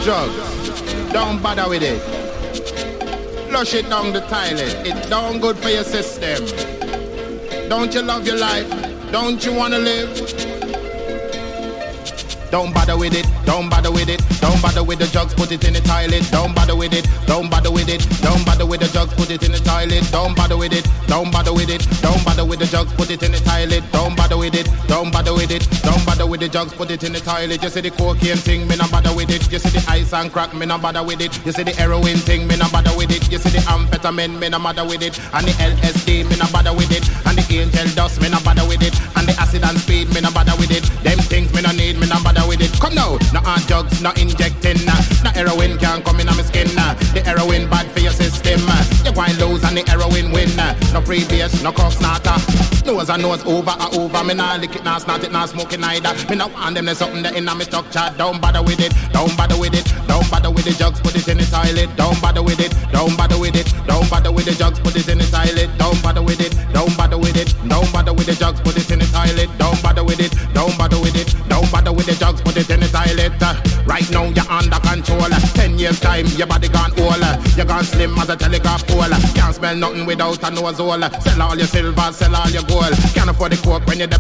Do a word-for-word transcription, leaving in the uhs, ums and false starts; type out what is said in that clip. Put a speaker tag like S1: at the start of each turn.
S1: drugs, don't bother with it. Flush it down the toilet, it's down good for your system. Don't you love your life? Don't you wanna live? Don't bother with it, don't bother with it. Don't bother with the drugs, put it in the toilet. Don't bother with it, don't bother with it. Don't bother with the drugs, put it in the toilet. Don't bother with it, don't bother with it. Don't bother with the drugs, put it in the toilet. Don't bother with it, don't bother with it. Don't bother with the drugs, put it in the toilet. You see the cocaine thing, me not bother with it. You see the ice and crack, me not bother with it. You see the heroin thing, me not bother with it. You see the amphetamine, me not bother with it. And the L S D, me not bother with it. And the angel dust, me not bother with it. And the acid and speed, me not bother with it. Them things me not need, me not bother with it. Come now, no hard drugs, no injecting. No heroin can come in on my skin. The heroin bad for your system. You go and lose and the heroin win. No free base, no cough starter. Nose and nose over and over. Me nah lick it, nah snort it, nah smoke it neither. Me nah want them there's something that in my structure. Don't bother with it, don't bother with it. Don't bother with the drugs, put it in the toilet. Don't bother with it, don't bother with it. Don't bother with the drugs, put it in the toilet. Don't bother with it, don't bother with it. Don't bother with the drugs, put it in the toilet. Don't bother with it, don't bother with it. Don't bother with the drugs, put it in the toilet. Right now you're under control. Ten years time, your body gone old. You're gone slim as a telegraph pole. Can't smell nothing without a nose hole. Sell all your silver, sell all your gold. Can't afford the coke when you're